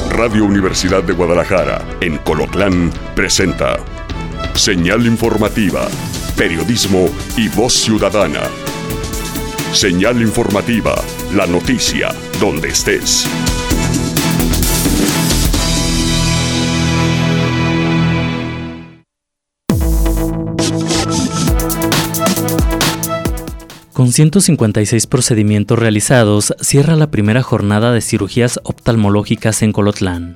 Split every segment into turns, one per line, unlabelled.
Radio Universidad de Guadalajara, en Colotlán, presenta Señal Informativa, periodismo y voz ciudadana. Señal Informativa, la noticia, donde estés.
Con 156 procedimientos realizados, cierra la primera jornada de cirugías oftalmológicas en Colotlán.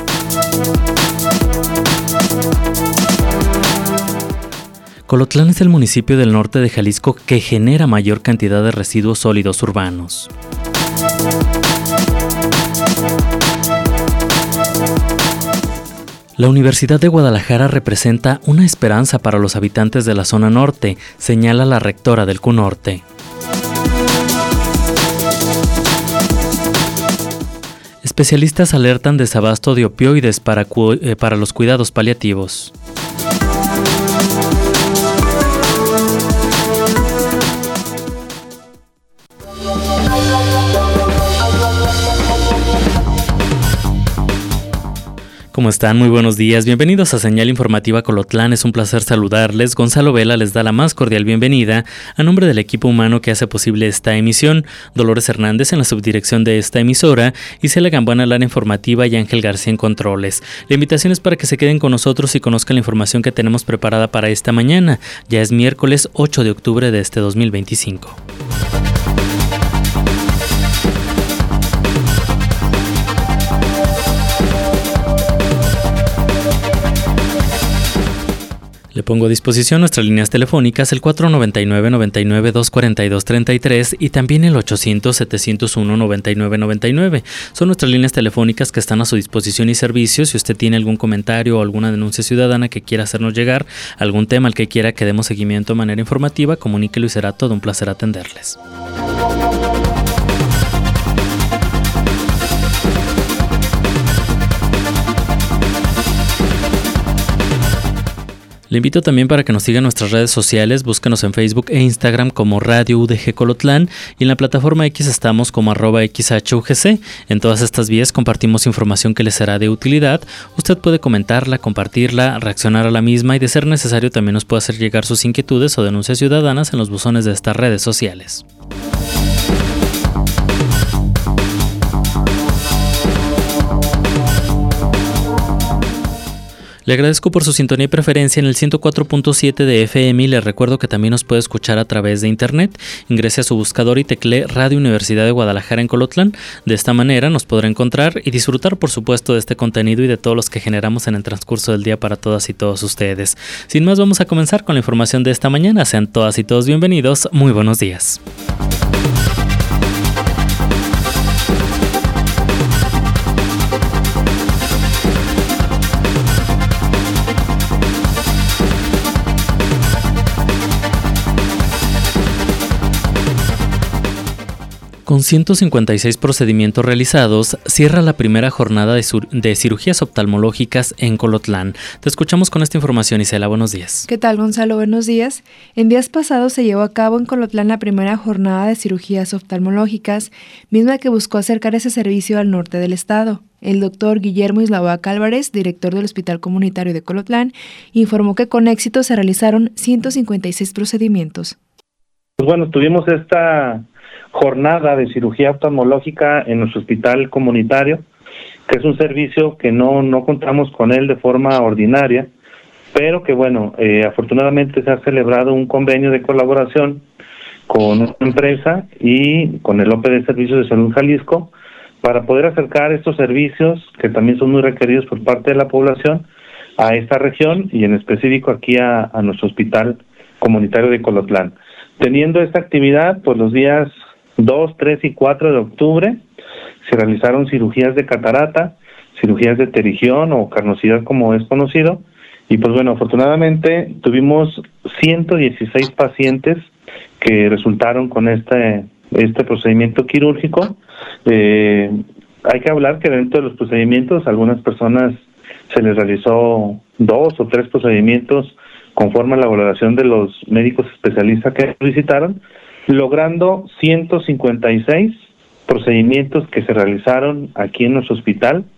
Colotlán es el municipio del norte de Jalisco que genera mayor cantidad de residuos sólidos urbanos. La Universidad de Guadalajara representa una esperanza para los habitantes de la zona norte, señala la rectora del CUNorte. Especialistas alertan desabasto de opioides para los cuidados paliativos. ¿Cómo están? Muy buenos días. Bienvenidos a Señal Informativa Colotlán. Es un placer saludarles. Gonzalo Vela les da la más cordial bienvenida a nombre del equipo humano que hace posible esta emisión. Dolores Hernández en la subdirección de esta emisora, Isela Gamboa en la informativa y Ángel García en controles. La invitación es para que se queden con nosotros y conozcan la información que tenemos preparada para esta mañana. Ya es miércoles 8 de octubre de este 2025. Le pongo a disposición nuestras líneas telefónicas, el 499-99-242-33 y también el 800-701-9999. Son nuestras líneas telefónicas que están a su disposición y servicio. Si usted tiene algún comentario o alguna denuncia ciudadana que quiera hacernos llegar, algún tema al que quiera que demos seguimiento de manera informativa, comuníquelo y será todo un placer atenderles. Le invito también para que nos siga en nuestras redes sociales, búsquenos en Facebook e Instagram como Radio UDG Colotlán y en la plataforma X estamos como @XHUGC. En todas estas vías compartimos información que les será de utilidad. Usted puede comentarla, compartirla, reaccionar a la misma y de ser necesario también nos puede hacer llegar sus inquietudes o denuncias ciudadanas en los buzones de estas redes sociales. Le agradezco por su sintonía y preferencia en el 104.7 de FM y le recuerdo que también nos puede escuchar a través de internet. Ingrese a su buscador y teclee Radio Universidad de Guadalajara en Colotlán. De esta manera nos podrá encontrar y disfrutar, por supuesto, de este contenido y de todos los que generamos en el transcurso del día para todas y todos ustedes. Sin más, vamos a comenzar con la información de esta mañana. Sean todas y todos bienvenidos. Muy buenos días. Con 156 procedimientos realizados, cierra la primera jornada de cirugías oftalmológicas en Colotlán. Te escuchamos con esta información, Isela. Buenos días.
¿Qué tal, Gonzalo? Buenos días. En días pasados se llevó a cabo en Colotlán la primera jornada de cirugías oftalmológicas, misma que buscó acercar ese servicio al norte del estado. El doctor Guillermo Islavaca Álvarez, director del Hospital Comunitario de Colotlán, informó que con éxito se realizaron 156 procedimientos.
Pues bueno, tuvimos esta jornada de cirugía oftalmológica en nuestro hospital comunitario, que es un servicio que no contamos con él de forma ordinaria, pero que bueno, afortunadamente se ha celebrado un convenio de colaboración con una empresa y con el OPD Servicios de Salud Jalisco para poder acercar estos servicios que también son muy requeridos por parte de la población a esta región y en específico aquí a nuestro hospital comunitario de Colotlán. Teniendo esta actividad, pues los días 2, 3 y 4 de octubre se realizaron cirugías de catarata, cirugías de pterigión o carnosidad como es conocido, y pues bueno, afortunadamente tuvimos 116 pacientes que resultaron con este procedimiento quirúrgico. Hay que hablar que dentro de los procedimientos, a algunas personas se les realizó 2 o 3 procedimientos conforme a la valoración de los médicos especialistas que visitaron, logrando 156 procedimientos que se realizaron aquí en nuestro hospital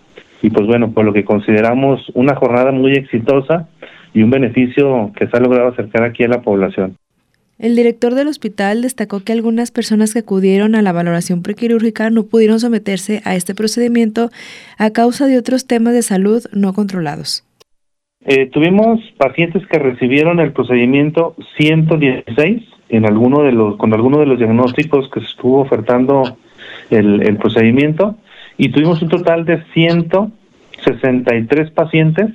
y pues bueno, por lo que consideramos una jornada muy exitosa y un beneficio que se ha logrado acercar aquí a la población.
El director del hospital destacó que algunas personas que acudieron a la valoración prequirúrgica no pudieron someterse a este procedimiento a causa de otros temas de salud no controlados.
Tuvimos pacientes que recibieron el procedimiento 116 con alguno de los diagnósticos que se estuvo ofertando el procedimiento, y tuvimos un total de 163 pacientes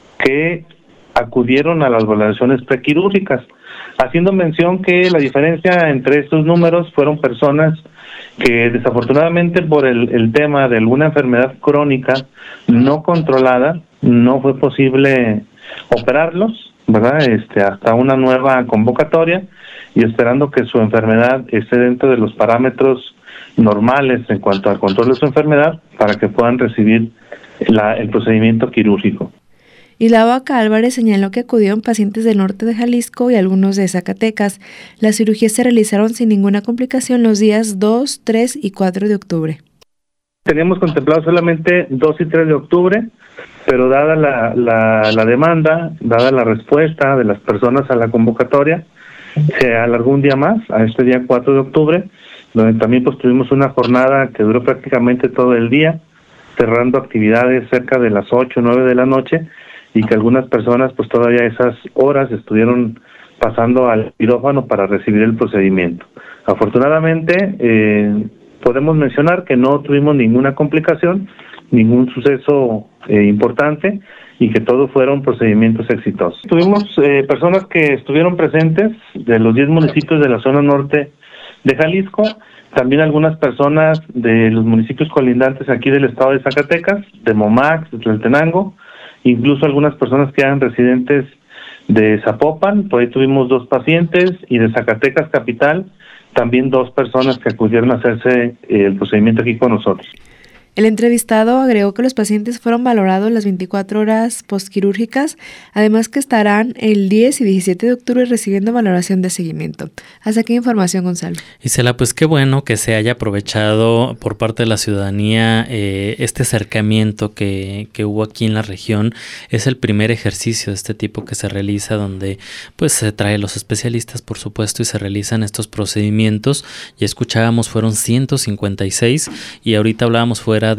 que acudieron a las valoraciones prequirúrgicas, haciendo mención que la diferencia entre estos números fueron personas que desafortunadamente por el tema de alguna enfermedad crónica no controlada no fue posible operarlos, ¿verdad? Hasta una nueva convocatoria, y esperando que su enfermedad esté dentro de los parámetros normales en cuanto al control de su enfermedad para que puedan recibir el procedimiento quirúrgico.
Islavaca Álvarez señaló que acudieron pacientes del norte de Jalisco y algunos de Zacatecas. Las cirugías se realizaron sin ninguna complicación los días 2, 3 y 4 de octubre.
Teníamos contemplado solamente 2 y 3 de octubre, pero dada la demanda, dada la respuesta de las personas a la convocatoria, se alargó un día más, a este día 4 de octubre, donde también pues tuvimos una jornada que duró prácticamente todo el día, cerrando actividades cerca de las 8 o 9 de la noche, y que algunas personas pues todavía esas horas estuvieron pasando al quirófano para recibir el procedimiento. Afortunadamente podemos mencionar que no tuvimos ninguna complicación, ningún suceso importante, y que todos fueron procedimientos exitosos. Tuvimos personas que estuvieron presentes de los 10 municipios de la zona norte de Jalisco, también algunas personas de los municipios colindantes aquí del estado de Zacatecas, de Momax, de Tlaltenango, incluso algunas personas que eran residentes de Zapopan, por ahí tuvimos 2 pacientes, y de Zacatecas capital, también 2 personas que acudieron a hacerse el procedimiento aquí con nosotros.
El entrevistado agregó que los pacientes fueron valorados las 24 horas postquirúrgicas, además que estarán el 10 y 17 de octubre recibiendo valoración de seguimiento. Hasta aquí información, Gonzalo.
Isela, pues qué bueno que se haya aprovechado por parte de la ciudadanía este acercamiento que hubo aquí en la región. Es el primer ejercicio de este tipo que se realiza, donde pues se trae los especialistas, por supuesto, y se realizan estos procedimientos. Ya escuchábamos, fueron 156, y ahorita hablábamos fuera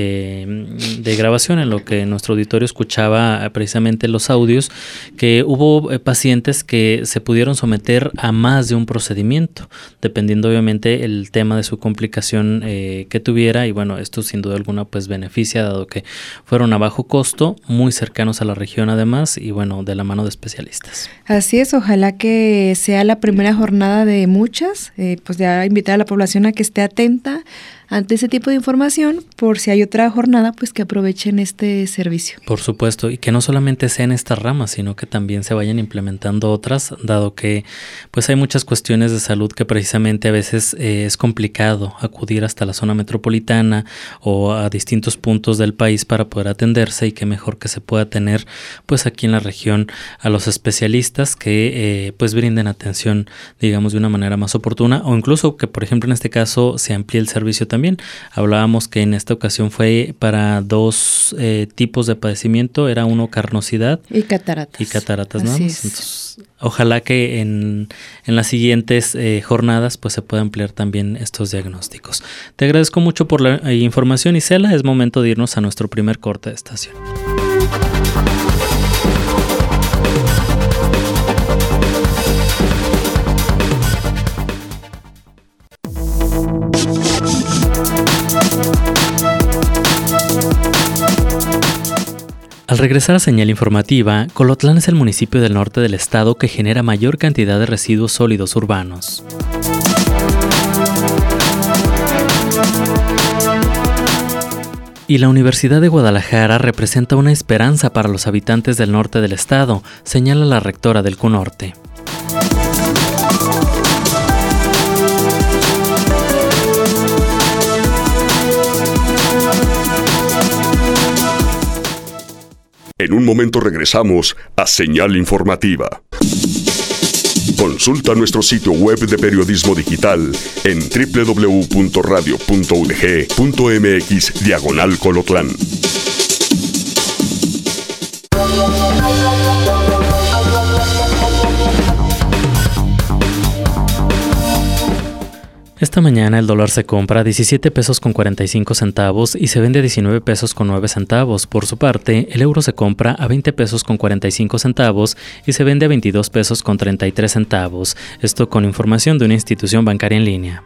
de grabación, en lo que nuestro auditorio escuchaba precisamente los audios, que hubo pacientes que se pudieron someter a más de un procedimiento, dependiendo obviamente el tema de su complicación que tuviera, y bueno, esto sin duda alguna pues beneficia, dado que fueron a bajo costo, muy cercanos a la región además, y bueno, de la mano de especialistas.
Así es, ojalá que sea la primera jornada de muchas, pues ya invitar a la población a que esté atenta ante ese tipo de información, por si hay otra jornada, pues que aprovechen este servicio.
Por supuesto, y que no solamente sea en estas ramas, sino que también se vayan implementando otras, dado que pues hay muchas cuestiones de salud que precisamente a veces es complicado acudir hasta la zona metropolitana o a distintos puntos del país para poder atenderse, y que mejor que se pueda tener pues aquí en la región a los especialistas que pues brinden atención, digamos, de una manera más oportuna, o incluso que, por ejemplo, en este caso se amplíe el servicio también. Hablábamos que en esta ocasión fue para 2 tipos de padecimiento, era uno carnosidad
y cataratas.
Nada más. Entonces, ojalá que en las siguientes jornadas pues se pueda ampliar también estos diagnósticos. Te agradezco mucho por la información, Isela. Es momento de irnos a nuestro primer corte de estación. Al regresar a Señal Informativa, Colotlán es el municipio del norte del estado que genera mayor cantidad de residuos sólidos urbanos. Y la Universidad de Guadalajara representa una esperanza para los habitantes del norte del estado, señala la rectora del CUNORTE.
En un momento regresamos a Señal Informativa. Consulta nuestro sitio web de periodismo digital en www.radio.udg.mx/Colotlán.
Esta mañana el dólar se compra a 17 pesos con 45 centavos y se vende a 19 pesos con 9 centavos. Por su parte, el euro se compra a 20 pesos con 45 centavos y se vende a 22 pesos con 33 centavos. Esto con información de una institución bancaria en línea.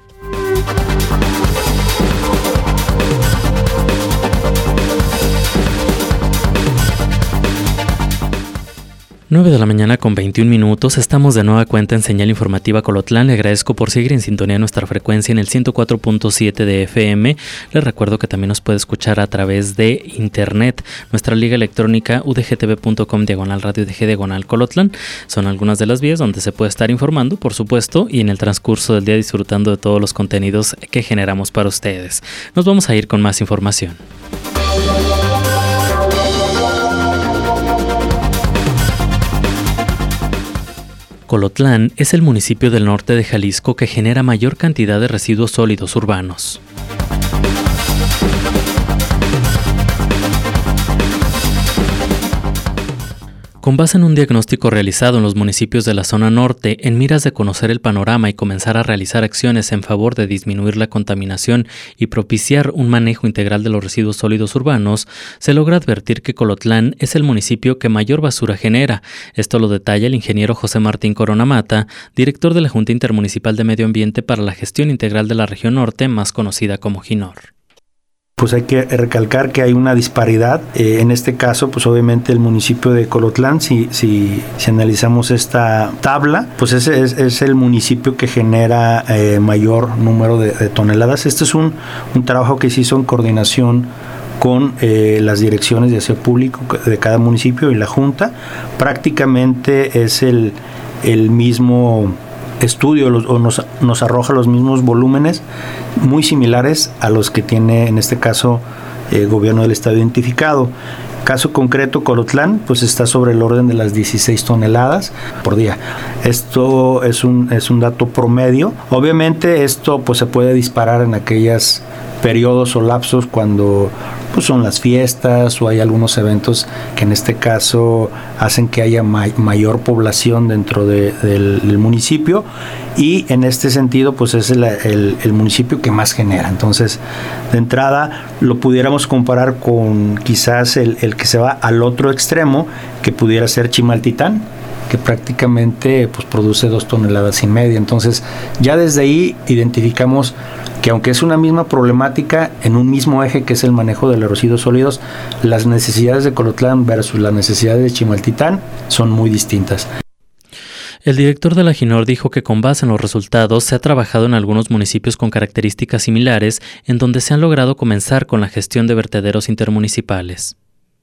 Nueve de la mañana con 21 minutos, estamos de nueva cuenta en Señal Informativa Colotlán. Le agradezco por seguir en sintonía nuestra frecuencia en el 104.7 de FM. Les recuerdo que también nos puede escuchar a través de internet. Nuestra liga electrónica udgtv.com/radio UDG/Colotlán. Son algunas de las vías donde se puede estar informando, por supuesto, y en el transcurso del día disfrutando de todos los contenidos que generamos para ustedes. Nos vamos a ir con más información. Colotlán es el municipio del norte de Jalisco que genera mayor cantidad de residuos sólidos urbanos. Con base en un diagnóstico realizado en los municipios de la zona norte, en miras de conocer el panorama y comenzar a realizar acciones en favor de disminuir la contaminación y propiciar un manejo integral de los residuos sólidos urbanos, se logra advertir que Colotlán es el municipio que mayor basura genera. Esto lo detalla el ingeniero José Martín Corona Mata, director de la Junta Intermunicipal de Medio Ambiente para la Gestión Integral de la Región Norte, más conocida como GINOR.
Pues hay que recalcar que hay una disparidad. En este caso, pues obviamente el municipio de Colotlán, si analizamos esta tabla, pues ese es el municipio que genera mayor número de toneladas. Este es un trabajo que se hizo en coordinación con las direcciones de aseo público de cada municipio y la Junta. Prácticamente es el mismo estudio nos arroja los mismos volúmenes muy similares a los que tiene en este caso el gobierno del estado identificado. Caso concreto, Colotlán pues está sobre el orden de las 16 toneladas por día. Esto es un dato promedio. Obviamente esto pues se puede disparar en aquellos periodos o lapsos cuando pues son las fiestas o hay algunos eventos que en este caso hacen que haya mayor población dentro del municipio, y en este sentido pues es el municipio que más genera. Entonces, de entrada lo pudiéramos comparar con quizás el que se va al otro extremo, que pudiera ser Chimaltitán, que prácticamente pues produce 2,5 toneladas. Entonces, ya desde ahí identificamos que aunque es una misma problemática en un mismo eje que es el manejo de los residuos sólidos, las necesidades de Colotlán versus las necesidades de Chimaltitán son muy distintas.
El director de la GINOR dijo que con base en los resultados se ha trabajado en algunos municipios con características similares en donde se han logrado comenzar con la gestión de vertederos intermunicipales.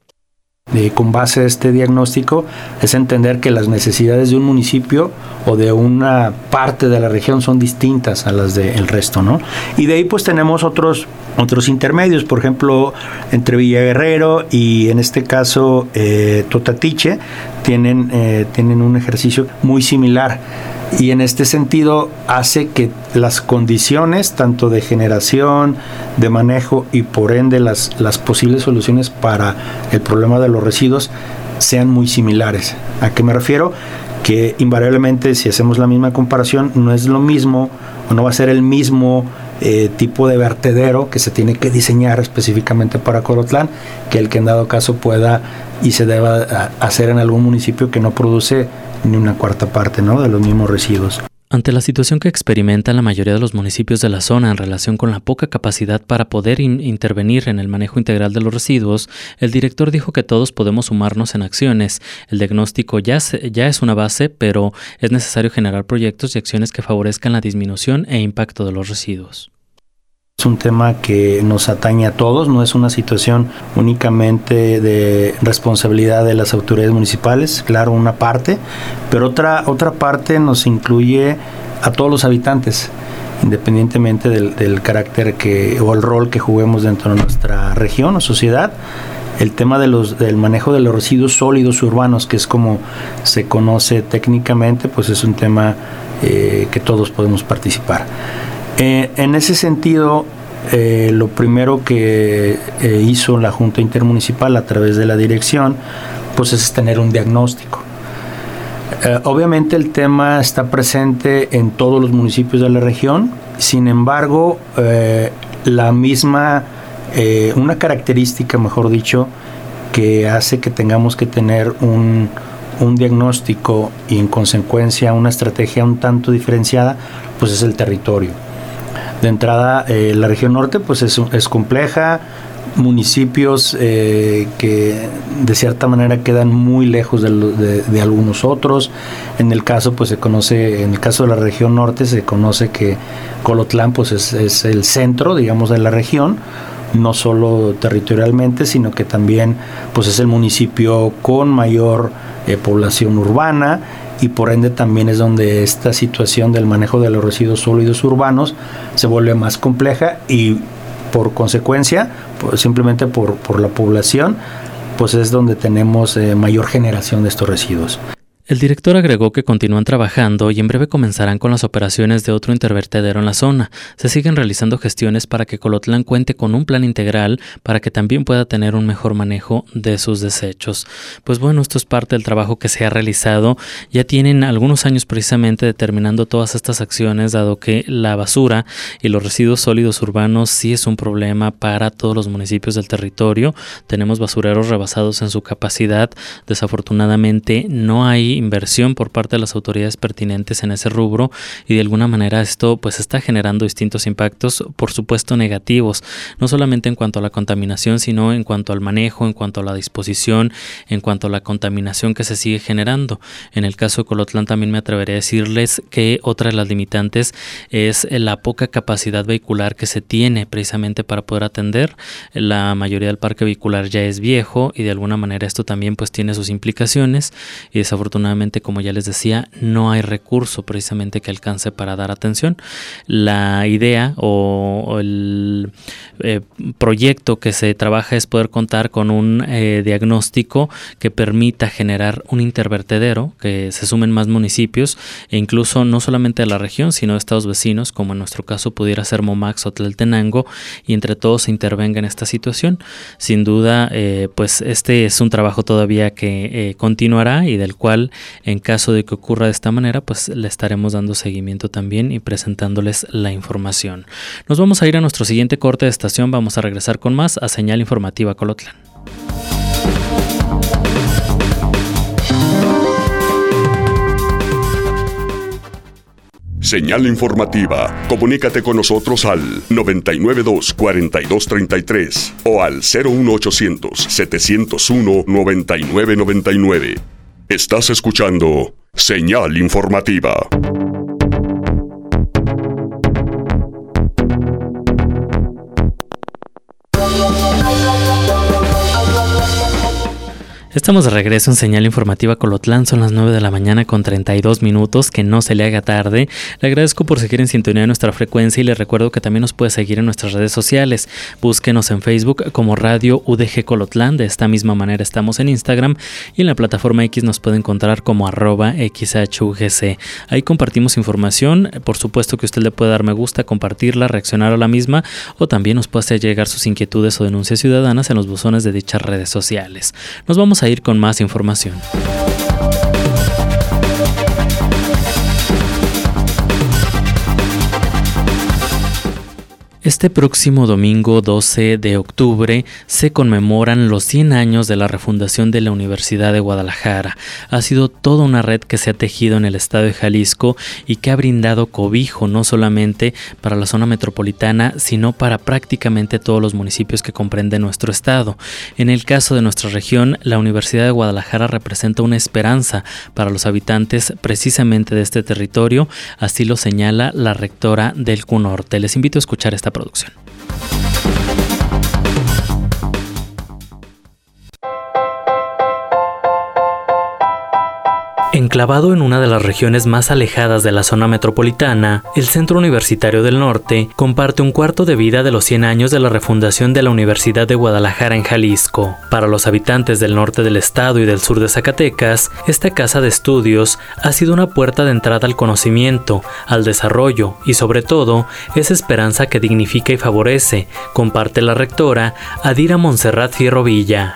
Con base a este diagnóstico es entender que las necesidades de un municipio o de una parte de la región son distintas a las del resto, ¿no? Y de ahí pues tenemos otros intermedios, por ejemplo, entre Villaguerrero y en este caso Totatiche tienen un ejercicio muy similar. Y en este sentido hace que las condiciones tanto de generación, de manejo y por ende las posibles soluciones para el problema de los residuos sean muy similares. ¿A qué me refiero? Que invariablemente si hacemos la misma comparación no es lo mismo o no va a ser el mismo tipo de vertedero que se tiene que diseñar específicamente para Colotlán que el que en dado caso pueda y se deba hacer en algún municipio que no produce ni una cuarta parte, ¿no?, de los mismos residuos.
Ante la situación que experimentan la mayoría de los municipios de la zona en relación con la poca capacidad para poder intervenir en el manejo integral de los residuos, el director dijo que todos podemos sumarnos en acciones. El diagnóstico ya es una base, pero es necesario generar proyectos y acciones que favorezcan la disminución e impacto de los residuos.
Es un tema que nos atañe a todos, no es una situación únicamente de responsabilidad de las autoridades municipales, claro, una parte, pero otra parte nos incluye a todos los habitantes, independientemente del carácter o el rol que juguemos dentro de nuestra región o sociedad. El tema del manejo de los residuos sólidos urbanos, que es como se conoce técnicamente, pues es un tema que todos podemos participar. En ese sentido, lo primero que hizo la Junta Intermunicipal a través de la dirección, pues es tener un diagnóstico. Obviamente el tema está presente en todos los municipios de la región, sin embargo, una característica, mejor dicho, que hace que tengamos que tener un diagnóstico y en consecuencia una estrategia un tanto diferenciada, pues es el territorio. De entrada, la región norte pues es compleja, municipios que de cierta manera quedan muy lejos de algunos otros. En el caso de la región norte se conoce que Colotlán pues es el centro, digamos, de la región, no solo territorialmente, sino que también pues es el municipio con mayor población urbana, y por ende también es donde esta situación del manejo de los residuos sólidos urbanos se vuelve más compleja, y por consecuencia, pues simplemente por la población, pues es donde tenemos mayor generación de estos residuos.
El director agregó que continúan trabajando y en breve comenzarán con las operaciones de otro intervertedero en la zona. Se siguen realizando gestiones para que Colotlán cuente con un plan integral para que también pueda tener un mejor manejo de sus desechos. Pues bueno, esto es parte del trabajo que se ha realizado. Ya tienen algunos años precisamente determinando todas estas acciones, dado que la basura y los residuos sólidos urbanos sí es un problema para todos los municipios del territorio. Tenemos basureros rebasados en su capacidad. Desafortunadamente no hay inversión por parte de las autoridades pertinentes en ese rubro, y de alguna manera esto pues está generando distintos impactos, por supuesto negativos, no solamente en cuanto a la contaminación, sino en cuanto al manejo, en cuanto a la disposición, en cuanto a la contaminación que se sigue generando. En el caso de Colotlán también me atreveré a decirles que otra de las limitantes es la poca capacidad vehicular que se tiene precisamente para poder atender. La mayoría del parque vehicular ya es viejo, y de alguna manera esto también pues tiene sus implicaciones, y desafortunadamente, como ya les decía, no hay recurso precisamente que alcance para dar atención. La idea o el proyecto que se trabaja es poder contar con un diagnóstico que permita generar un intervertedero, que se sumen más municipios, e incluso no solamente de la región, sino de estados vecinos, como en nuestro caso pudiera ser Momax o Tlaltenango, y entre todos se intervenga en esta situación. Sin duda, pues este es un trabajo todavía que continuará, y del cual, en caso de que ocurra de esta manera, pues le estaremos dando seguimiento también y presentándoles la información. Nos vamos a ir a nuestro siguiente corte de estación. Vamos a regresar con más a Señal Informativa Colotlán.
Señal informativa. Comunícate con nosotros al 992-4233 o al 01800-701-9999. Estás escuchando Señal Informativa.
Estamos de regreso en Señal Informativa Colotlán. Son las 9 de la mañana con 32 minutos. Que no se le haga tarde. Le agradezco por seguir en sintonía de nuestra frecuencia, y le recuerdo que también nos puede seguir en nuestras redes sociales. Búsquenos en Facebook como Radio UDG Colotlán. De esta misma manera estamos en Instagram, y en la plataforma X nos puede encontrar como @XHUGC. Ahí compartimos información. Por supuesto que usted le puede dar me gusta, compartirla, reaccionar a la misma, o también nos puede hacer llegar sus inquietudes o denuncias ciudadanas en los buzones de dichas redes sociales. Nos vamos a ir con más información. Este próximo domingo 12 de octubre se conmemoran los 100 años de la refundación de la Universidad de Guadalajara. Ha sido toda una red que se ha tejido en el estado de Jalisco y que ha brindado cobijo no solamente para la zona metropolitana, sino para prácticamente todos los municipios que comprenden nuestro estado. En el caso de nuestra región, la Universidad de Guadalajara representa una esperanza para los habitantes precisamente de este territorio, así lo señala la rectora del CUNORTE. Les invito a escuchar esta producción. Enclavado en una de las regiones más alejadas de la zona metropolitana, el Centro Universitario del Norte comparte un cuarto de vida de los 100 años de la refundación de la Universidad de Guadalajara en Jalisco. Para los habitantes del norte del estado y del sur de Zacatecas, esta casa de estudios ha sido una puerta de entrada al conocimiento, al desarrollo y sobre todo, es esperanza que dignifica y favorece, comparte la rectora Adira Montserrat Fierro Villa.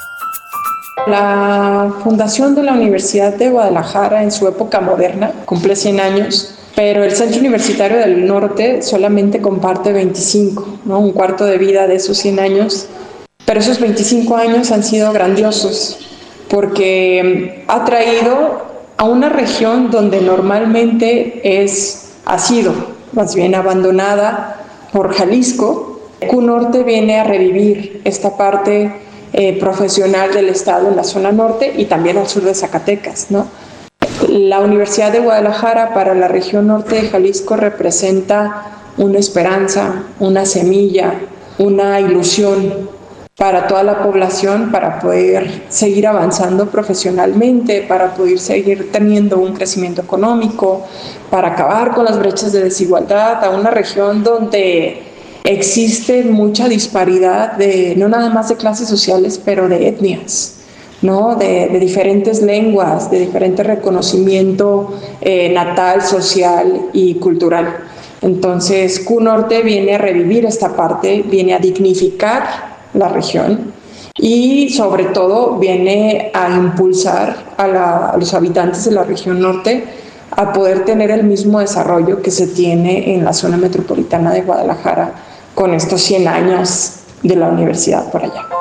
La fundación de la Universidad de Guadalajara en su época moderna cumple 100 años, pero el Centro Universitario del Norte solamente comparte 25, ¿no? Un cuarto de vida de esos 100 años, pero esos 25 años han sido grandiosos porque ha traído a una región donde normalmente ha sido más bien abandonada por Jalisco. CU Norte viene a revivir esta parte profesional del estado en la zona norte y también al sur de Zacatecas, ¿no? La Universidad de Guadalajara para la región norte de Jalisco representa una esperanza, una semilla, una ilusión para toda la población para poder seguir avanzando profesionalmente, para poder seguir teniendo un crecimiento económico, para acabar con las brechas de desigualdad, a una región donde existe mucha disparidad no nada más de clases sociales, pero de etnias, ¿no? De diferentes lenguas, de diferente reconocimiento natal, social y cultural. Entonces, CU Norte viene a revivir esta parte, viene a dignificar la región y sobre todo viene a impulsar a los habitantes de la región norte a poder tener el mismo desarrollo que se tiene en la zona metropolitana de Guadalajara con estos 100 años de la universidad por allá.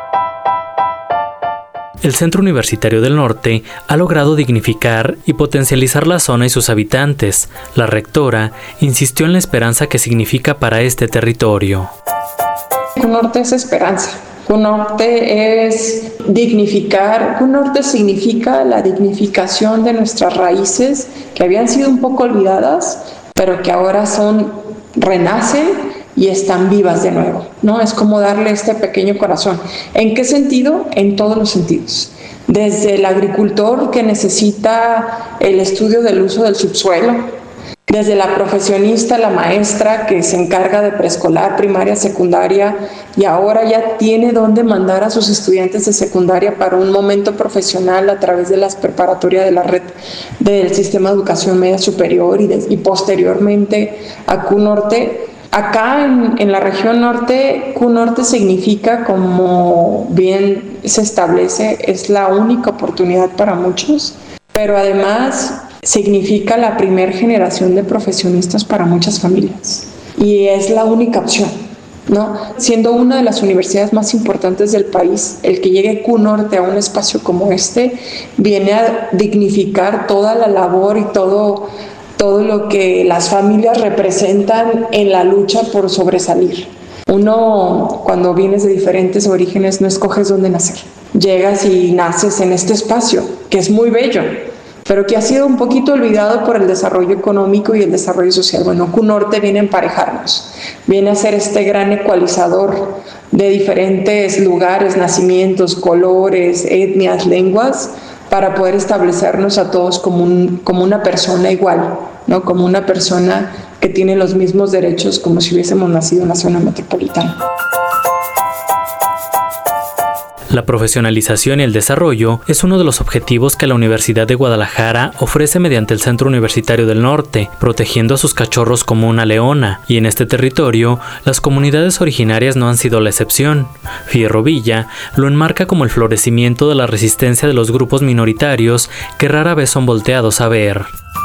El Centro Universitario del Norte ha logrado dignificar y potencializar la zona y sus habitantes. La rectora insistió en la esperanza que significa para este territorio.
CU Norte es esperanza. CU Norte es dignificar. CU Norte significa la dignificación de nuestras raíces que habían sido un poco olvidadas, pero que ahora renacen y están vivas de nuevo, ¿no? Es como darle este pequeño corazón. ¿En qué sentido? En todos los sentidos. Desde el agricultor que necesita el estudio del uso del subsuelo, desde la profesionista, la maestra que se encarga de preescolar, primaria, secundaria y ahora ya tiene dónde mandar a sus estudiantes de secundaria para un momento profesional a través de las preparatorias de la red del Sistema de Educación Media Superior y posteriormente a CU Norte. Acá en la región norte, CU Norte significa, como bien se establece, es la única oportunidad para muchos, pero además significa la primera generación de profesionistas para muchas familias y es la única opción, ¿no? Siendo una de las universidades más importantes del país, el que llegue CU Norte a un espacio como este viene a dignificar toda la labor y todo lo que las familias representan en la lucha por sobresalir. Uno, cuando vienes de diferentes orígenes, no escoges dónde nacer. Llegas y naces en este espacio, que es muy bello, pero que ha sido un poquito olvidado por el desarrollo económico y el desarrollo social. Bueno, CU Norte viene a emparejarnos, viene a ser este gran ecualizador de diferentes lugares, nacimientos, colores, etnias, lenguas, para poder establecernos a todos como una persona igual, ¿no? Como una persona que tiene los mismos derechos como si hubiésemos nacido en la zona metropolitana.
La profesionalización y el desarrollo es uno de los objetivos que la Universidad de Guadalajara ofrece mediante el Centro Universitario del Norte, protegiendo a sus cachorros como una leona, y en este territorio, las comunidades originarias no han sido la excepción. Fierro Villa lo enmarca como el florecimiento de la resistencia de los grupos minoritarios que rara vez son volteados a ver.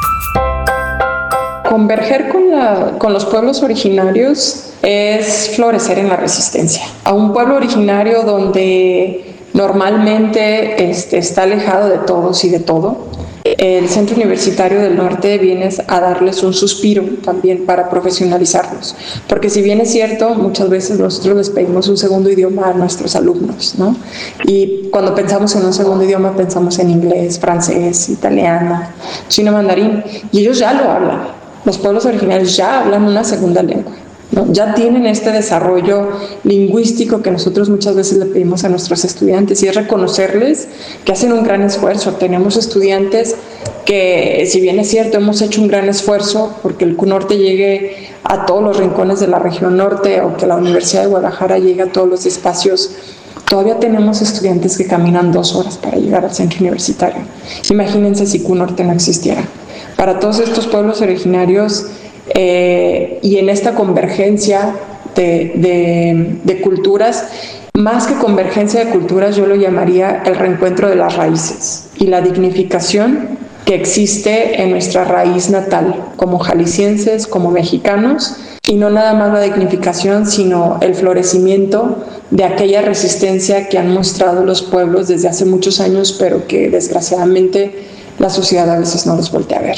Converger con los pueblos originarios es florecer en la resistencia. A un pueblo originario donde normalmente está alejado de todos y de todo, el Centro Universitario del Norte viene a darles un suspiro también para profesionalizarlos. Porque si bien es cierto, muchas veces nosotros les pedimos un segundo idioma a nuestros alumnos, ¿no? Y cuando pensamos en un segundo idioma pensamos en inglés, francés, italiano, chino, mandarín, y ellos ya lo hablan. Los pueblos originarios ya hablan una segunda lengua. ¿no? Ya tienen este desarrollo lingüístico que nosotros muchas veces le pedimos a nuestros estudiantes, y es reconocerles que hacen un gran esfuerzo. Tenemos estudiantes que, si bien es cierto, hemos hecho un gran esfuerzo porque el CUNORTE llegue a todos los rincones de la región norte, o que la Universidad de Guadalajara llegue a todos los espacios, todavía tenemos estudiantes que caminan 2 horas para llegar al centro universitario. Imagínense si CUNORTE no existiera. Para todos estos pueblos originarios, y en esta convergencia de culturas, más que convergencia de culturas, yo lo llamaría el reencuentro de las raíces y la dignificación que existe en nuestra raíz natal, como jaliscienses, como mexicanos, y no nada más la dignificación, sino el florecimiento de aquella resistencia que han mostrado los pueblos desde hace muchos años, pero que desgraciadamente la sociedad a veces no los voltea a ver.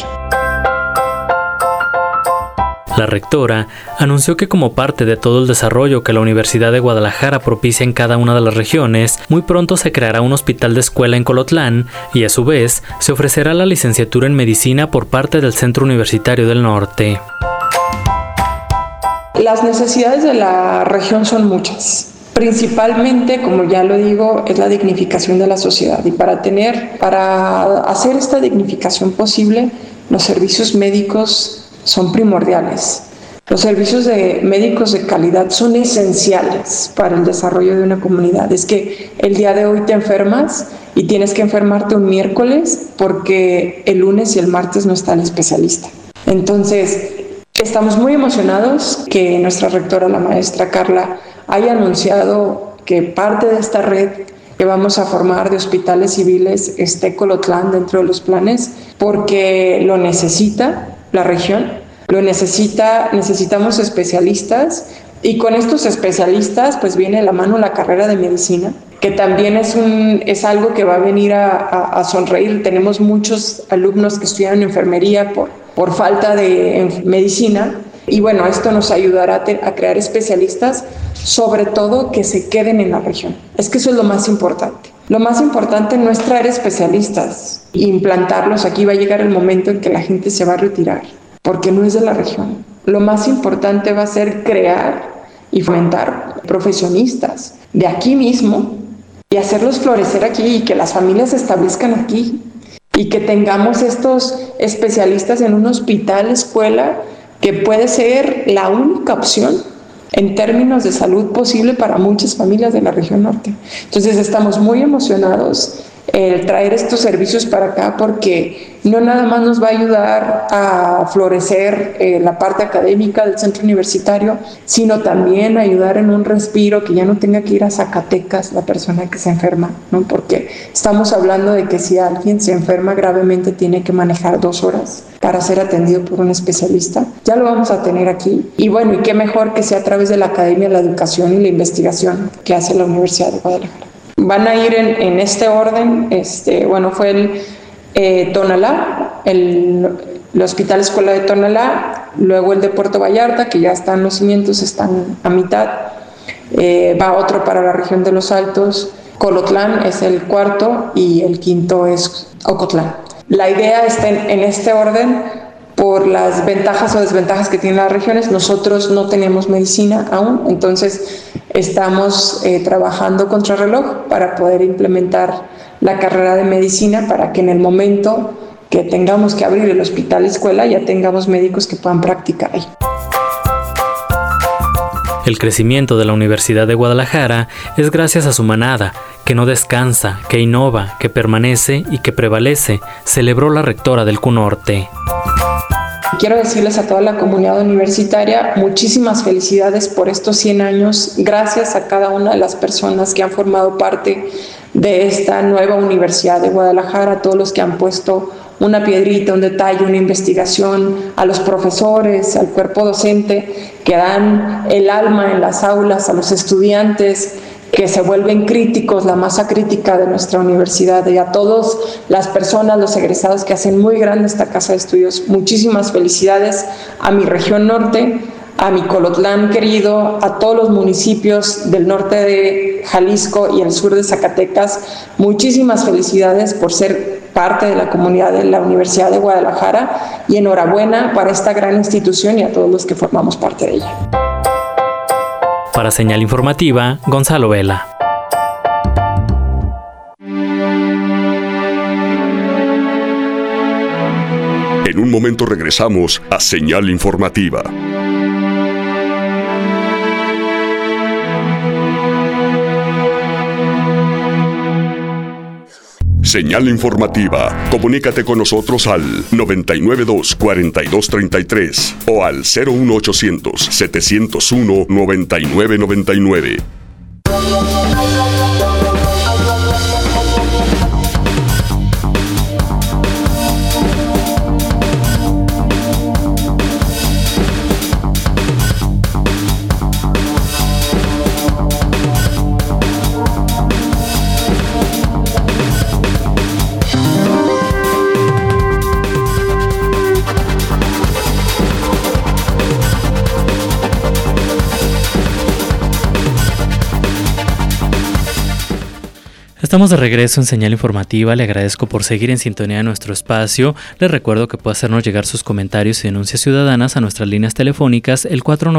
La rectora anunció que como parte de todo el desarrollo que la Universidad de Guadalajara propicia en cada una de las regiones, muy pronto se creará un hospital de escuela en Colotlán y a su vez se ofrecerá la licenciatura en medicina por parte del Centro Universitario del Norte.
Las necesidades de la región son muchas. Principalmente, como ya lo digo, es la dignificación de la sociedad, y para hacer esta dignificación posible, los servicios médicos son primordiales. Los servicios médicos de calidad son esenciales para el desarrollo de una comunidad. Es que el día de hoy te enfermas y tienes que enfermarte un miércoles porque el lunes y el martes no está el especialista. Entonces, estamos muy emocionados que nuestra rectora, la maestra Carla, haya anunciado que parte de esta red que vamos a formar de hospitales civiles esté Colotlán dentro de los planes, porque lo necesita la región, lo necesitamos especialistas, y con estos especialistas pues viene de la mano la carrera de medicina, que también es algo que va a venir a sonreír. Tenemos muchos alumnos que estudian enfermería por falta de medicina, y bueno, esto nos ayudará a crear especialistas, sobre todo que se queden en la región. Es que eso es lo más importante. Lo más importante no es traer especialistas e implantarlos aquí. Va a llegar el momento en que la gente se va a retirar, porque no es de la región. Lo más importante va a ser crear y fomentar profesionistas de aquí mismo y hacerlos florecer aquí, y que las familias se establezcan aquí, y que tengamos estos especialistas en un hospital, escuela, que puede ser la única opción en términos de salud posible para muchas familias de la región norte. Entonces estamos muy emocionados el traer estos servicios para acá, porque no nada más nos va a ayudar a florecer la parte académica del centro universitario, sino también ayudar en un respiro, que ya no tenga que ir a Zacatecas la persona que se enferma, ¿no? Porque estamos hablando de que si alguien se enferma gravemente tiene que manejar 2 horas para ser atendido por un especialista. Ya lo vamos a tener aquí, y bueno, y qué mejor que sea a través de la academia, la educación y la investigación que hace la Universidad de Guadalajara. Van a ir en este orden. Bueno, fue el Tonalá, el Hospital Escuela de Tonalá, luego el de Puerto Vallarta, que ya están los cimientos, están a mitad. Va otro para la región de Los Altos. Colotlán es el 4º y el 5º es Ocotlán. La idea está en este orden por las ventajas o desventajas que tienen las regiones. Nosotros no tenemos medicina aún, entonces estamos trabajando contrarreloj para poder implementar la carrera de medicina, para que en el momento que tengamos que abrir el hospital escuela ya tengamos médicos que puedan practicar ahí.
El crecimiento de la Universidad de Guadalajara es gracias a su manada, que no descansa, que innova, que permanece y que prevalece, celebró la rectora del CUNORTE.
Quiero decirles a toda la comunidad universitaria muchísimas felicidades por estos 100 años. Gracias a cada una de las personas que han formado parte de esta nueva Universidad de Guadalajara, a todos los que han puesto una piedrita, un detalle, una investigación, a los profesores, al cuerpo docente que dan el alma en las aulas, a los estudiantes que se vuelven críticos, la masa crítica de nuestra universidad, y a todas las personas, los egresados que hacen muy grande esta casa de estudios. Muchísimas felicidades a mi región norte, a mi Colotlán querido, a todos los municipios del norte de Jalisco y el sur de Zacatecas. Muchísimas felicidades por ser parte de la comunidad de la Universidad de Guadalajara, y enhorabuena para esta gran institución y a todos los que formamos parte de ella.
Para Señal Informativa, Gonzalo Vela.
En un momento regresamos a Señal Informativa. Señal Informativa. Comunícate con nosotros al 992-4233 o al 01800-701-9999.
Estamos de regreso en Señal Informativa. Le agradezco por seguir en sintonía de nuestro espacio. Les recuerdo que puede hacernos llegar sus comentarios y denuncias ciudadanas a nuestras líneas telefónicas, el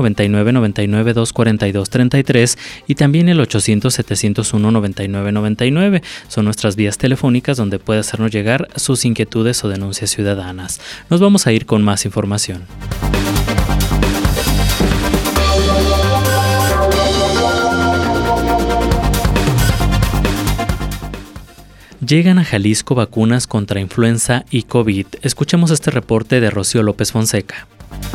499-99-242-33 y también el 800-701-9999. Son nuestras vías telefónicas donde puede hacernos llegar sus inquietudes o denuncias ciudadanas. Nos vamos a ir con más información. Llegan a Jalisco vacunas contra influenza y COVID. Escuchemos este reporte de Rocío López Fonseca.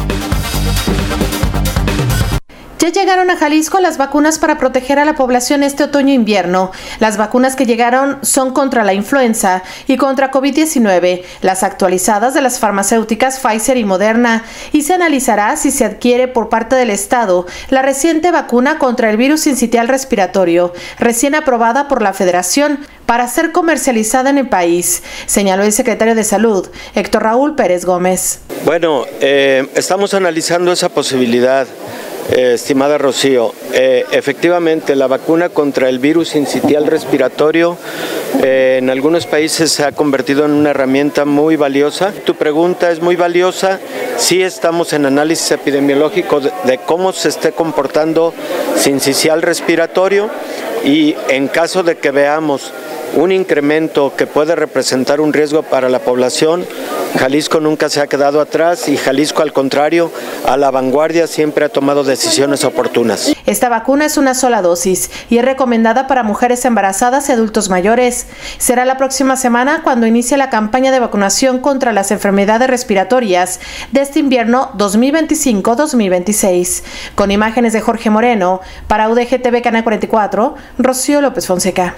Ya llegaron a Jalisco las vacunas para proteger a la población este otoño-invierno. Las vacunas que llegaron son contra la influenza y contra COVID-19, las actualizadas de las farmacéuticas Pfizer y Moderna, y se analizará si se adquiere por parte del Estado la reciente vacuna contra el virus sincitial respiratorio, recién aprobada por la Federación, para ser comercializada en el país, señaló el secretario de Salud, Héctor Raúl Pérez Gómez.
Bueno, estamos analizando esa posibilidad. Estimada Rocío, efectivamente la vacuna contra el virus sincitial respiratorio en algunos países se ha convertido en una herramienta muy valiosa. Tu pregunta es muy valiosa. Sí estamos en análisis epidemiológico de cómo se esté comportando sincicial respiratorio y en caso de que veamos un incremento que puede representar un riesgo para la población, Jalisco nunca se ha quedado atrás y Jalisco, al contrario, a la vanguardia, siempre ha tomado decisiones oportunas.
Esta vacuna es una sola dosis y es recomendada para mujeres embarazadas y adultos mayores. Será la próxima semana cuando inicie la campaña de vacunación contra las enfermedades respiratorias de este invierno 2025-2026. Con imágenes de Jorge Moreno, para UDG-TV Canal 44, Rocío López Fonseca.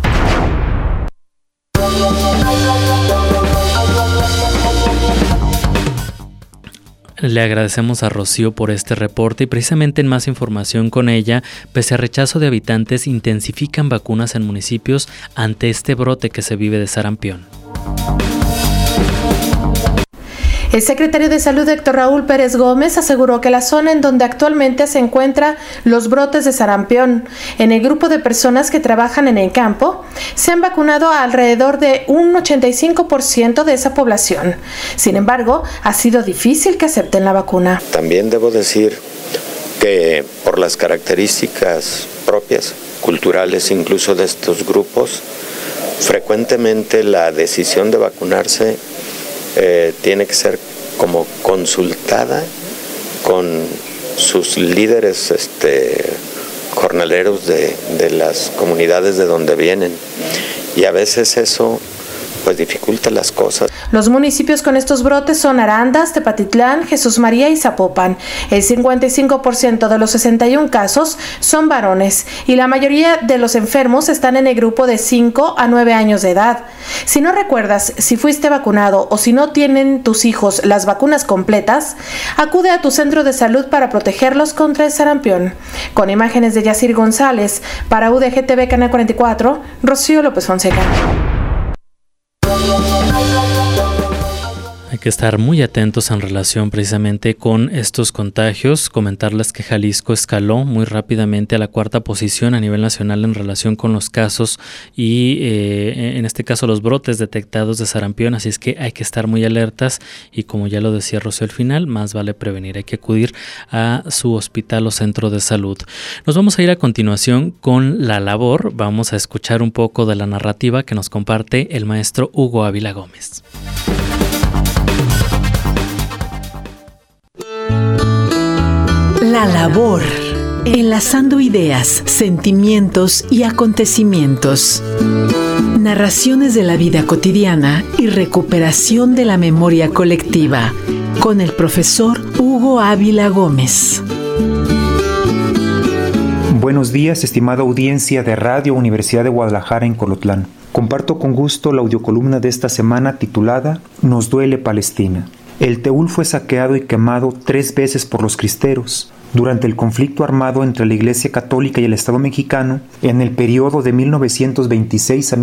Le agradecemos a Rocío por este reporte y precisamente en más información con ella, pese a rechazo de habitantes, intensifican vacunas en municipios ante este brote que se vive de sarampión.
El secretario de Salud, Héctor Raúl Pérez Gómez, aseguró que la zona en donde actualmente se encuentran los brotes de sarampión, en el grupo de personas que trabajan en el campo, se han vacunado a alrededor de un 85% de esa población. Sin embargo, ha sido difícil que acepten la vacuna.
También debo decir que por las características propias, culturales incluso de estos grupos, frecuentemente la decisión de vacunarse tiene que ser como consultada con sus líderes jornaleros de las comunidades de donde vienen, y a veces eso pues dificulta las cosas.
Los municipios con estos brotes son Arandas, Tepatitlán, Jesús María y Zapopan. El 55% de los 61 casos son varones y la mayoría de los enfermos están en el grupo de 5 a 9 años de edad. Si no recuerdas si fuiste vacunado o si no tienen tus hijos las vacunas completas, acude a tu centro de salud para protegerlos contra el sarampión. Con imágenes de Yacir González, para UDG-TV Canal 44, Rocío López Fonseca.
que estar muy atentos en relación precisamente con estos contagios. Comentarles que Jalisco escaló muy rápidamente a la 4ª posición a nivel nacional en relación con los casos y en este caso los brotes detectados de sarampión, así es que hay que estar muy alertas y como ya lo decía Rocío al final, más vale prevenir, hay que acudir a su hospital o centro de salud. Nos vamos a ir a continuación con La Labor, vamos a escuchar un poco de la narrativa que nos comparte el maestro Hugo Ávila Gómez.
La Labor, enlazando ideas, sentimientos y acontecimientos. Narraciones de la vida cotidiana y recuperación de la memoria colectiva, con el profesor Hugo Ávila Gómez.
Buenos días, estimada audiencia de Radio Universidad de Guadalajara en Colotlán. Comparto con gusto la audiocolumna de esta semana titulada Nos duele Palestina. El Teúl fue saqueado y quemado 3 veces por los cristeros durante el conflicto armado entre la Iglesia Católica y el Estado mexicano en el periodo de 1926 a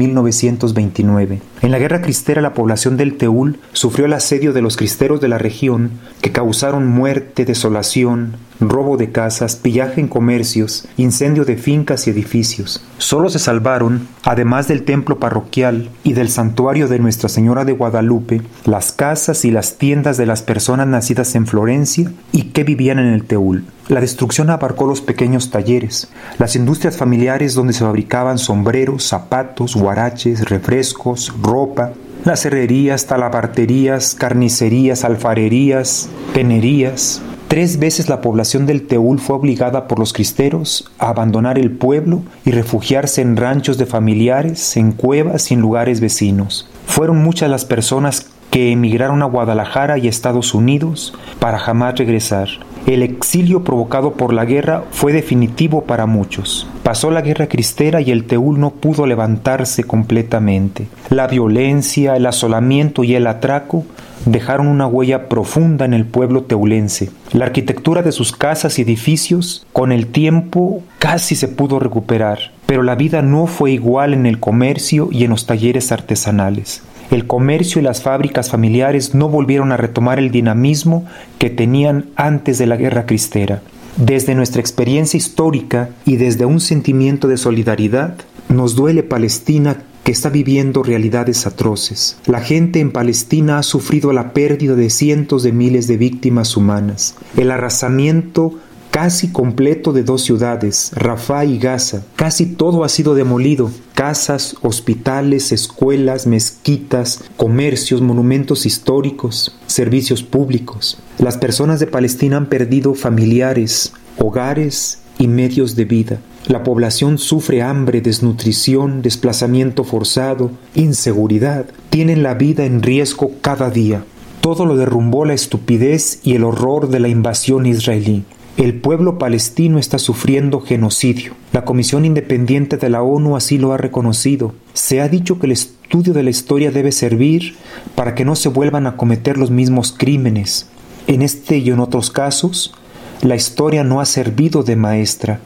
1929. En la Guerra Cristera, la población del Teúl sufrió el asedio de los cristeros de la región que causaron muerte, desolación, robo de casas, pillaje en comercios, incendio de fincas y edificios. Solo se salvaron, además del templo parroquial y del santuario de Nuestra Señora de Guadalupe, las casas y las tiendas de las personas nacidas en Florencia y que vivían en el Teúl. La destrucción abarcó los pequeños talleres, las industrias familiares donde se fabricaban sombreros, zapatos, huaraches, refrescos, ropa, las herrerías, talabarterías, carnicerías, alfarerías, tenerías. 3 veces la población del Teúl fue obligada por los cristeros a abandonar el pueblo y refugiarse en ranchos de familiares, en cuevas y en lugares vecinos. Fueron muchas las personas que emigraron a Guadalajara y Estados Unidos para jamás regresar. El exilio provocado por la guerra fue definitivo para muchos. Pasó la Guerra Cristera y el Teúl no pudo levantarse completamente. La violencia, el asolamiento y el atraco dejaron una huella profunda en el pueblo teulense. La arquitectura de sus casas y edificios, con el tiempo, casi se pudo recuperar, pero la vida no fue igual en el comercio y en los talleres artesanales. El comercio y las fábricas familiares no volvieron a retomar el dinamismo que tenían antes de la Guerra Cristera. Desde nuestra experiencia histórica y desde un sentimiento de solidaridad, nos duele Palestina, que está viviendo realidades atroces. La gente en Palestina ha sufrido la pérdida de cientos de miles de víctimas humanas, el arrasamiento casi completo de 2 ciudades, Rafah y Gaza. Casi todo ha sido demolido: casas, hospitales, escuelas, mezquitas, comercios, monumentos históricos, servicios públicos. Las personas de Palestina han perdido familiares, hogares y medios de vida. La población sufre hambre, desnutrición, desplazamiento forzado, inseguridad. Tienen la vida en riesgo cada día. Todo lo derrumbó la estupidez y el horror de la invasión israelí. El pueblo palestino está sufriendo genocidio. La Comisión Independiente de la ONU así lo ha reconocido. Se ha dicho que el estudio de la historia debe servir para que no se vuelvan a cometer los mismos crímenes. En este y en otros casos, la historia no ha servido de maestra.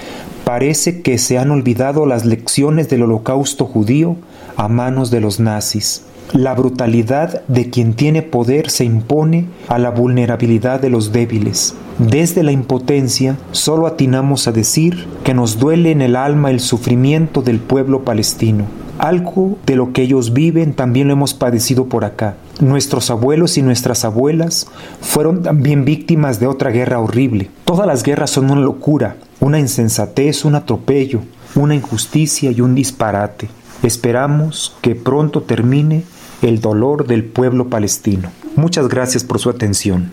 Parece que se han olvidado las lecciones del Holocausto judío a manos de los nazis. La brutalidad de quien tiene poder se impone a la vulnerabilidad de los débiles. Desde la impotencia, solo atinamos a decir que nos duele en el alma el sufrimiento del pueblo palestino. Algo de lo que ellos viven también lo hemos padecido por acá. Nuestros abuelos y nuestras abuelas fueron también víctimas de otra guerra horrible. Todas las guerras son una locura, una insensatez, un atropello, una injusticia y un disparate. Esperamos que pronto termine el dolor del pueblo palestino. Muchas gracias por su atención.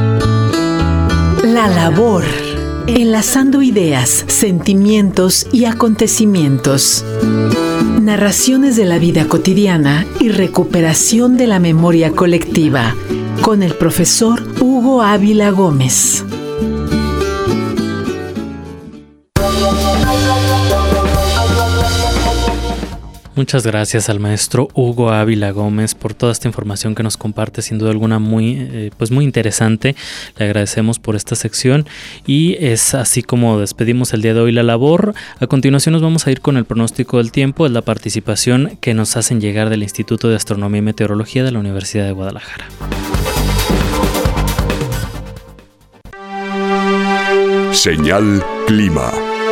La Labor, enlazando ideas, sentimientos y acontecimientos. Narraciones de la vida cotidiana y recuperación de la memoria colectiva, con el profesor Hugo Ávila Gómez.
Muchas gracias al maestro Hugo Ávila Gómez por toda esta información que nos comparte, sin duda alguna muy interesante. Le agradecemos por esta sección y es así como despedimos el día de hoy La Labor. A continuación nos vamos a ir con el pronóstico del tiempo, es la participación que nos hacen llegar del Instituto de Astronomía y Meteorología de la Universidad de Guadalajara.
Señal Clima.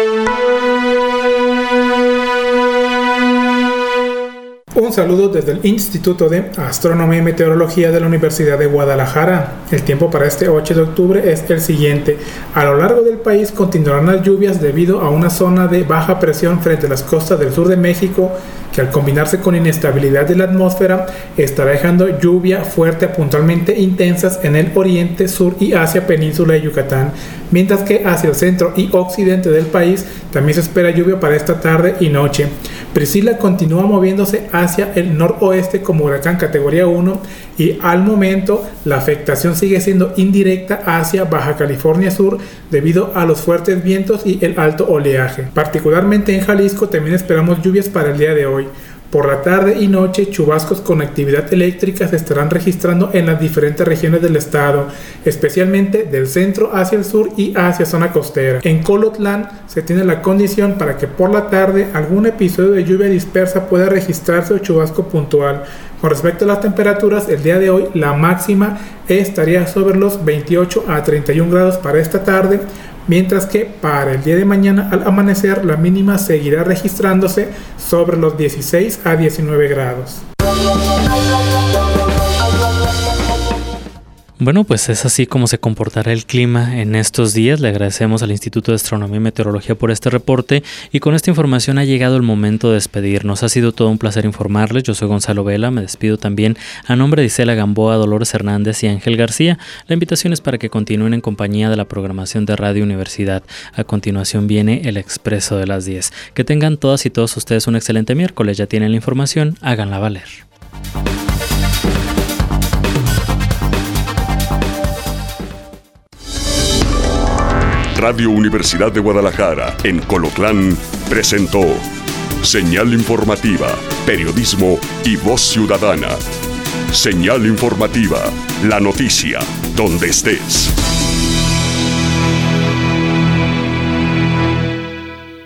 Un saludo desde el Instituto de Astronomía y Meteorología de la Universidad de Guadalajara. El tiempo para este 8 de octubre es el siguiente. A lo largo del país continuarán las lluvias debido a una zona de baja presión frente a las costas del sur de México, que al combinarse con inestabilidad de la atmósfera estará dejando lluvia fuerte a puntualmente intensas en el oriente, sur y hacia península de Yucatán, mientras que hacia el centro y occidente del país también se espera lluvia para esta tarde y noche. Priscila continúa moviéndose hacia el noroeste como huracán categoría 1 y al momento la afectación sigue siendo indirecta hacia Baja California Sur debido a los fuertes vientos y el alto oleaje. Particularmente en Jalisco también esperamos lluvias para el día de hoy. Por la tarde y noche, chubascos con actividad eléctrica se estarán registrando en las diferentes regiones del estado, especialmente del centro hacia el sur y hacia zona costera. En Colotlán se tiene la condición para que por la tarde algún episodio de lluvia dispersa pueda registrarse o chubasco puntual. Con respecto a las temperaturas, el día de hoy la máxima estaría sobre los 28 a 31 grados para esta tarde, mientras que para el día de mañana al amanecer la mínima seguirá registrándose sobre los 16 a 19 grados.
Bueno, pues es así como se comportará el clima en estos días. Le agradecemos al Instituto de Astronomía y Meteorología por este reporte y con esta información ha llegado el momento de despedirnos. Ha sido todo un placer informarles. Yo soy Gonzalo Vela, me despido también a nombre de Isela Gamboa, Dolores Hernández y Ángel García. La invitación es para que continúen en compañía de la programación de Radio Universidad. A continuación viene el Expreso de las 10. Que tengan todas y todos ustedes un excelente miércoles. Ya tienen la información, háganla valer.
Radio Universidad de Guadalajara, en Colotlán, presentó Señal Informativa, Periodismo y Voz Ciudadana. Señal Informativa, la noticia, donde estés.